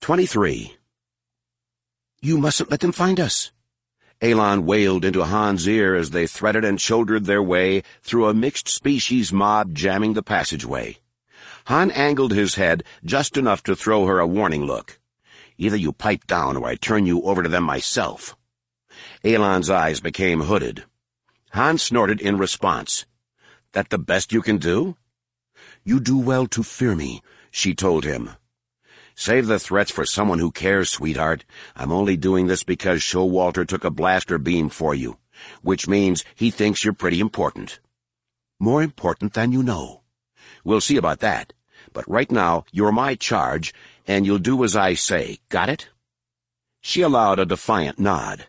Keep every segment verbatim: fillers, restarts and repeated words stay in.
Twenty-three. You mustn't let them find us. Aelon wailed into Han's ear as they threaded and shouldered their way through a mixed-species mob jamming the passageway. Han angled his head just enough to throw her a warning look. Either you pipe down or I turn you over to them myself. Aelon's eyes became hooded. Han snorted in response. That the best you can do? You do well to fear me, she told him. Save the threats for someone who cares, sweetheart. I'm only doing this because Showalter took a blaster beam for you, which means he thinks you're pretty important. More important than you know. We'll see about that, but right now you're my charge, and you'll do as I say. Got it? She allowed a defiant nod.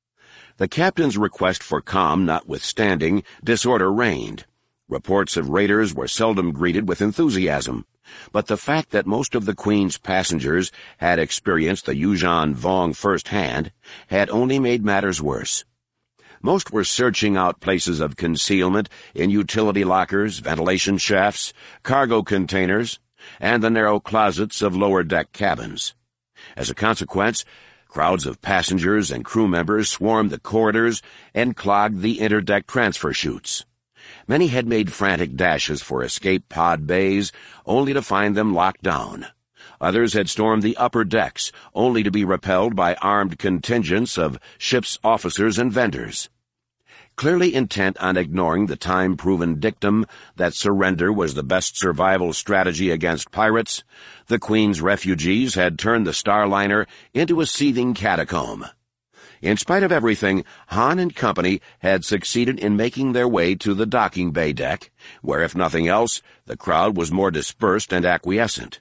The captain's request for calm notwithstanding, disorder reigned. Reports of raiders were seldom greeted with enthusiasm, but the fact that most of the Queen's passengers had experienced the Yuuzhan Vong firsthand had only made matters worse. Most were searching out places of concealment in utility lockers, ventilation shafts, cargo containers, and the narrow closets of lower-deck cabins. As a consequence, crowds of passengers and crew members swarmed the corridors and clogged the interdeck transfer chutes. Many had made frantic dashes for escape pod bays, only to find them locked down. Others had stormed the upper decks, only to be repelled by armed contingents of ship's officers and vendors. Clearly intent on ignoring the time-proven dictum that surrender was the best survival strategy against pirates, the Queen's refugees had turned the Starliner into a seething catacomb. In spite of everything, Han and company had succeeded in making their way to the docking bay deck, where, if nothing else, the crowd was more dispersed and acquiescent.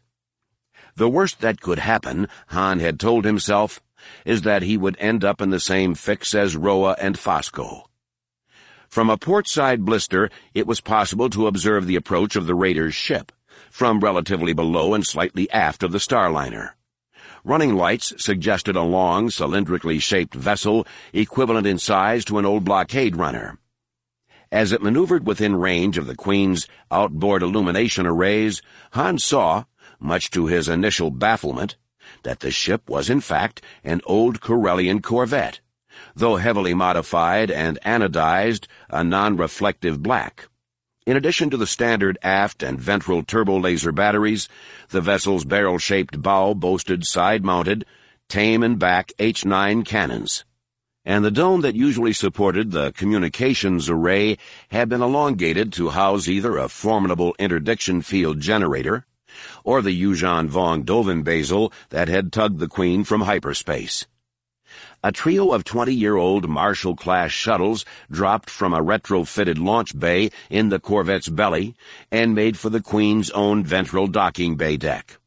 The worst that could happen, Han had told himself, is that he would end up in the same fix as Roa and Fosco. From a port-side blister, it was possible to observe the approach of the raiders' ship, from relatively below and slightly aft of the Starliner. Running lights suggested a long, cylindrically shaped vessel equivalent in size to an old blockade runner. As it maneuvered within range of the Queen's outboard illumination arrays, Han saw, much to his initial bafflement, that the ship was in fact an old Corellian corvette, though heavily modified and anodized a non-reflective black. In addition to the standard aft and ventral turbo-laser batteries, the vessel's barrel-shaped bow boasted side-mounted, tame-and-back H nine cannons, and the dome that usually supported the communications array had been elongated to house either a formidable interdiction field generator or the Yuuzhan Vong Dovin Basel that had tugged the Queen from hyperspace. A trio of twenty-year-old Marshall-class shuttles dropped from a retrofitted launch bay in the corvette's belly and made for the Queen's own ventral docking bay deck.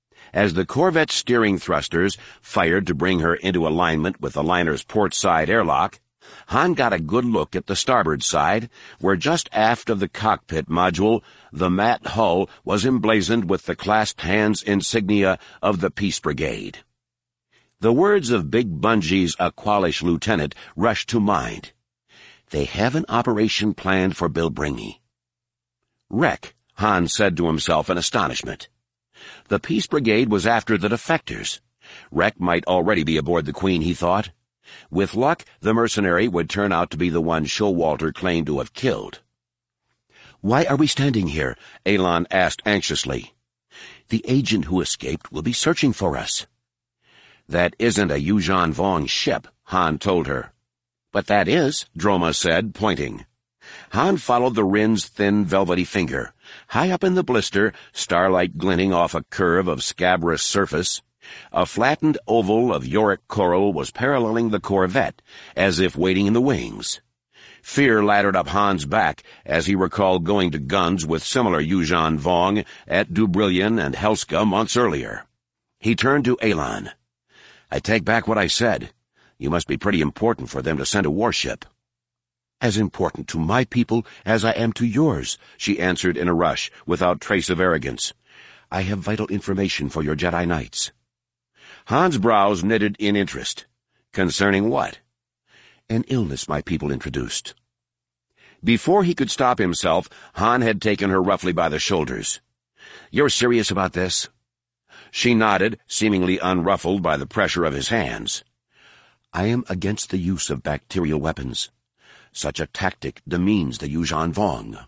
As the corvette's steering thrusters fired to bring her into alignment with the liner's port-side airlock, Han got a good look at the starboard side, where just aft of the cockpit module, the matte hull was emblazoned with the clasped hands insignia of the Peace Brigade. The words of Big Bungie's Aqualish lieutenant rushed to mind. They have an operation planned for Bilbringi. Wreck, Han said to himself in astonishment. The Peace Brigade was after the defectors. Wreck might already be aboard the Queen, he thought. With luck, the mercenary would turn out to be the one Showalter claimed to have killed. Why are we standing here? Aelon asked anxiously. The agent who escaped will be searching for us. That isn't a Yuuzhan Vong ship, Han told her. But that is, Droma said, pointing. Han followed the Rin's thin, velvety finger. High up in the blister, starlight glinting off a curve of scabrous surface, a flattened oval of Yorick coral was paralleling the corvette, as if waiting in the wings. Fear laddered up Han's back as he recalled going to guns with similar Yuuzhan Vong at Dubrillion and Helska months earlier. He turned to Aelon. I take back what I said. You must be pretty important for them to send a warship. As important to my people as I am to yours, she answered in a rush, without trace of arrogance. I have vital information for your Jedi Knights. Han's brows knitted in interest. Concerning what? An illness my people introduced. Before he could stop himself, Han had taken her roughly by the shoulders. You're serious about this? She nodded, seemingly unruffled by the pressure of his hands. "I am against the use of bacterial weapons. Such a tactic demeans the Yuuzhan Vong."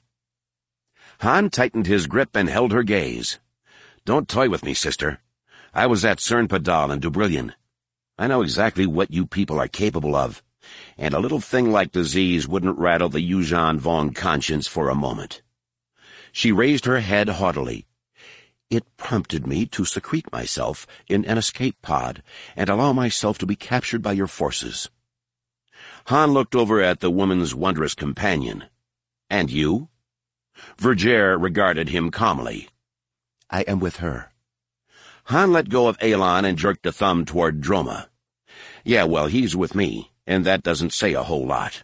Han tightened his grip and held her gaze. "Don't toy with me, sister. I was at Cern Padal and Dubrillion. I know exactly what you people are capable of, and a little thing like disease wouldn't rattle the Yuuzhan Vong conscience for a moment." She raised her head haughtily. "It prompted me to secrete myself in an escape pod and allow myself to be captured by your forces." Han looked over at the woman's wondrous companion. "And you?" Vergere regarded him calmly. "I am with her." Han let go of Elan and jerked a thumb toward Droma. "Yeah, well, he's with me, and that doesn't say a whole lot."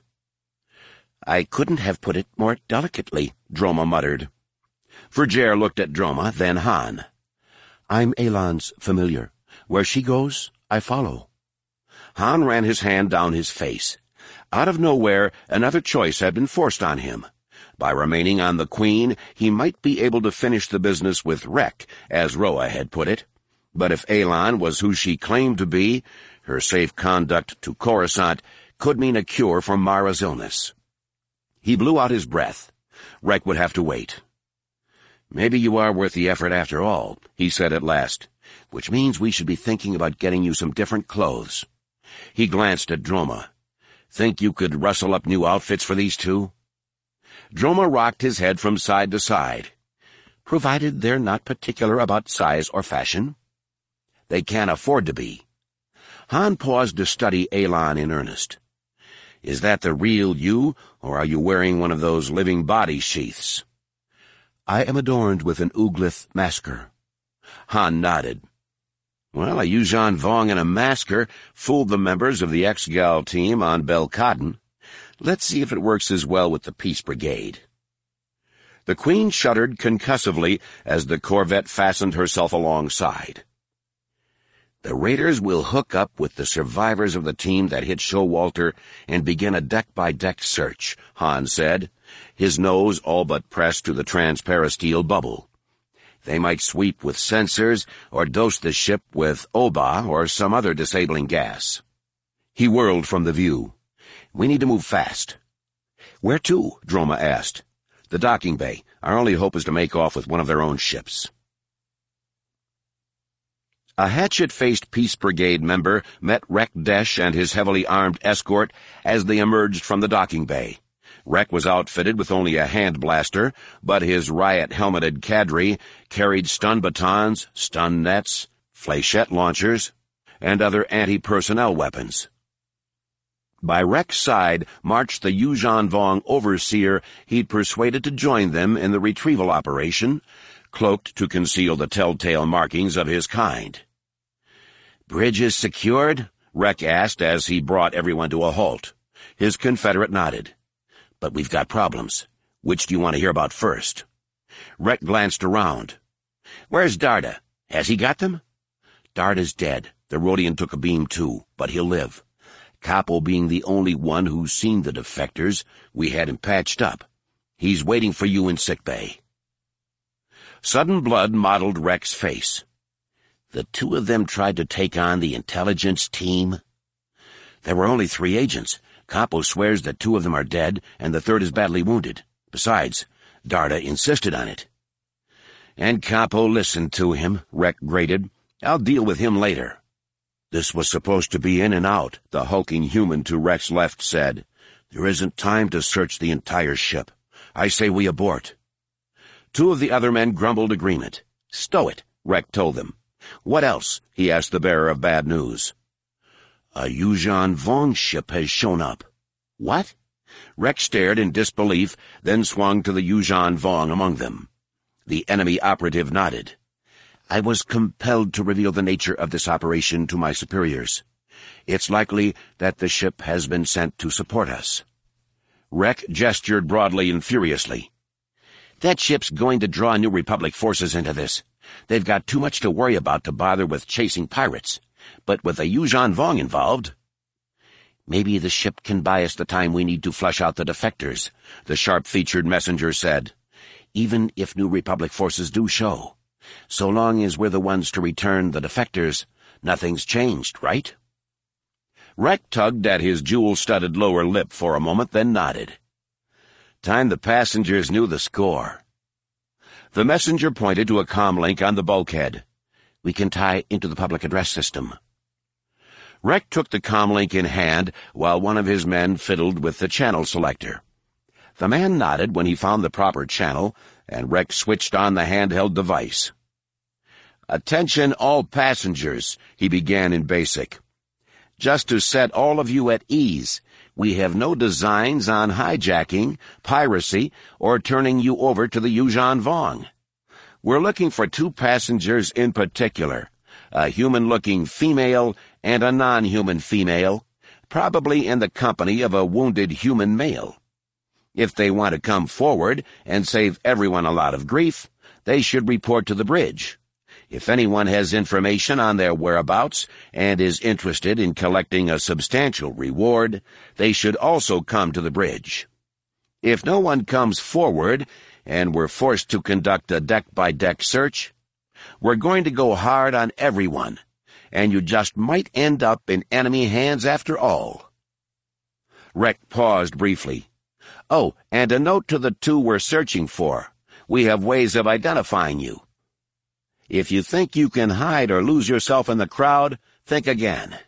"I couldn't have put it more delicately," Droma muttered. Vergere looked at Droma, then Han. "I'm Elan's familiar. Where she goes, I follow." Han ran his hand down his face. Out of nowhere, another choice had been forced on him. By remaining on the Queen, he might be able to finish the business with Rek, as Roa had put it. But if Elan was who she claimed to be, her safe conduct to Coruscant could mean a cure for Mara's illness. He blew out his breath. Rek would have to wait. "Maybe you are worth the effort after all," he said at last, "which means we should be thinking about getting you some different clothes." He glanced at Droma. "Think you could rustle up new outfits for these two?" Droma rocked his head from side to side. "Provided they're not particular about size or fashion." "They can't afford to be." Han paused to study Elan in earnest. "Is that the real you, or are you wearing one of those living body sheaths?" "I am adorned with an Uglith masker." Han nodded. "Well, a Yuuzhan Vong and a masker fooled the members of the X-Gal team on Belkaden. Let's see if it works as well with the Peace Brigade." The Queen shuddered concussively as the corvette fastened herself alongside. "The Raiders will hook up with the survivors of the team that hit Showalter and begin a deck-by-deck search," Han said, his nose all but pressed to the transparasteel bubble. "They might sweep with sensors or dose the ship with Oba or some other disabling gas." He whirled from the view. "We need to move fast." "Where to?" Droma asked. "The docking bay. Our only hope is to make off with one of their own ships." A hatchet-faced Peace Brigade member met Rek Desh and his heavily armed escort as they emerged from the docking bay. Rek was outfitted with only a hand blaster, but his riot-helmeted cadre carried stun batons, stun nets, flechette launchers, and other anti-personnel weapons. By Rek's side marched the Yuuzhan Vong overseer he'd persuaded to join them in the retrieval operation, cloaked to conceal the telltale markings of his kind. "Bridges secured?" Rek asked as he brought everyone to a halt. His confederate nodded. "But we've got problems. Which do you want to hear about first?" Rek glanced around. "Where's Darda? Has he got them?" "Darda's dead. The Rodian took a beam too, but he'll live. Capo being the only one who's seen the defectors, we had him patched up. He's waiting for you in sickbay." Sudden blood mottled Rek's face. "The two of them tried to take on the intelligence team?" "There were only three agents. Capo swears that two of them are dead, and the third is badly wounded. Besides, Darda insisted on it." "And Capo listened to him," Rek grated. "I'll deal with him later." "This was supposed to be in and out," the hulking human to Rek's left said. "There isn't time to search the entire ship. I say we abort." Two of the other men grumbled agreement. "Stow it," Rek told them. "What else?" he asked the bearer of bad news. "A Yuuzhan Vong ship has shown up." "What?" Rek stared in disbelief, then swung to the Yuuzhan Vong among them. The enemy operative nodded. "I was compelled to reveal the nature of this operation to my superiors. It's likely that the ship has been sent to support us." Rek gestured broadly and furiously. "That ship's going to draw New Republic forces into this. They've got too much to worry about to bother with chasing pirates. But with a Yuuzhan Vong involved—" "Maybe the ship can buy us the time we need to flush out the defectors," the sharp-featured messenger said. "Even if New Republic forces do show, So long as we're the ones to return the defectors, nothing's changed, right? Rek tugged at his jewel-studded lower lip for a moment, then nodded. Time the passengers knew the score. The messenger pointed to a comlink on the bulkhead. We can tie into the public address system. Rek took the comlink in hand while one of his men fiddled with the channel selector. The man nodded when he found the proper channel, and Rek switched on the handheld device. Attention all passengers, he began in Basic. Just to set all of you at ease, we have no designs on hijacking, piracy, or turning you over to the Yuuzhan Vong. We're looking for two passengers in particular, a human-looking female and a non-human female, probably in the company of a wounded human male. If they want to come forward and save everyone a lot of grief, they should report to the bridge. If anyone has information on their whereabouts and is interested in collecting a substantial reward, they should also come to the bridge. If no one comes forward and we're forced to conduct a deck-by-deck search, we're going to go hard on everyone, and you just might end up in enemy hands after all. Rek paused briefly. Oh, and a note to the two we're searching for. We have ways of identifying you. If you think you can hide or lose yourself in the crowd, think again.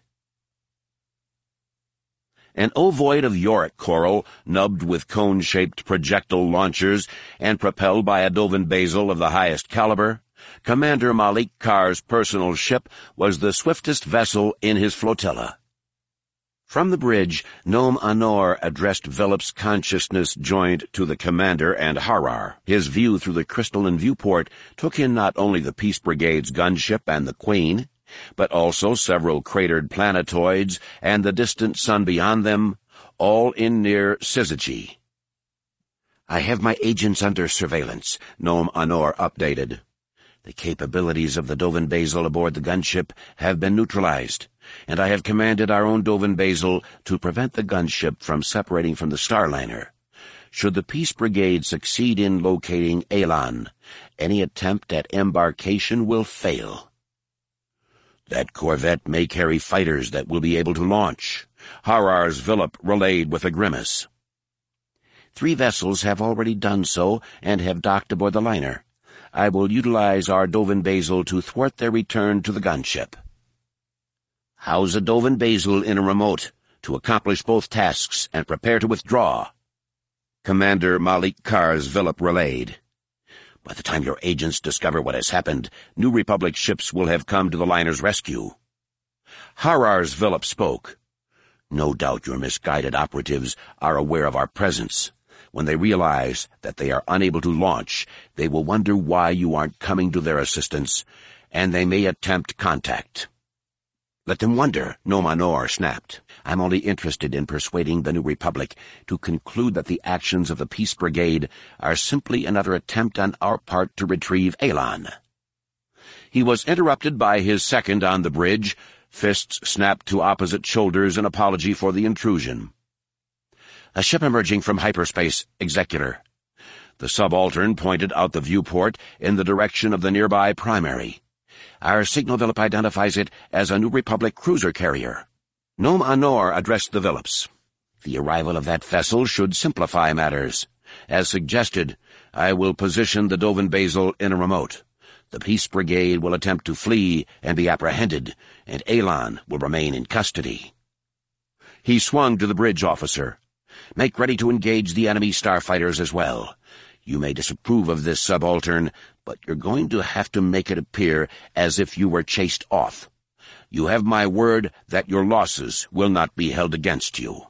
An ovoid of yorick coral, nubbed with cone-shaped projectile launchers and propelled by a Dovin Basil of the highest caliber, Commander Malik Kar's personal ship was the swiftest vessel in his flotilla. From the bridge, Nom Anor addressed Velop's consciousness joined to the commander and Harar. His view through the crystalline viewport took in not only the Peace Brigade's gunship and the Queen, but also several cratered planetoids and the distant sun beyond them, all in near Syzygy. I have my agents under surveillance, Nom Anor updated. The capabilities of the Dovin Basil aboard the gunship have been neutralized, and I have commanded our own Dovin Basil to prevent the gunship from separating from the Starliner. Should the Peace Brigade succeed in locating Elan, any attempt at embarkation will fail. That corvette may carry fighters that will be able to launch, Harar's Velop relayed with a grimace. Three vessels have already done so and have docked aboard the liner. I will utilize our Dovin Basil to thwart their return to the gunship. House a Dovin Basil in a remote to accomplish both tasks and prepare to withdraw. Commander Malik Kar's Velop relayed. By the time your agents discover what has happened, New Republic ships will have come to the liner's rescue. Harar's Velop spoke. No doubt your misguided operatives are aware of our presence. When they realize that they are unable to launch, they will wonder why you aren't coming to their assistance, and they may attempt contact. Let them wonder, Nom Anor snapped. I'm only interested in persuading the New Republic to conclude that the actions of the Peace Brigade are simply another attempt on our part to retrieve Elan. He was interrupted by his second on the bridge, fists snapped to opposite shoulders in apology for the intrusion. A ship emerging from hyperspace, Executor. The subaltern pointed out the viewport in the direction of the nearby primary. Our signal Velop identifies it as a New Republic cruiser carrier. Nom Anor addressed the Velops. The arrival of that vessel should simplify matters. As suggested, I will position the Dovin Basil in a remote. The Peace Brigade will attempt to flee and be apprehended, and Elan will remain in custody. He swung to the bridge officer. Make ready to engage the enemy starfighters as well. You may disapprove of this, subaltern, but you're going to have to make it appear as if you were chased off. You have my word that your losses will not be held against you.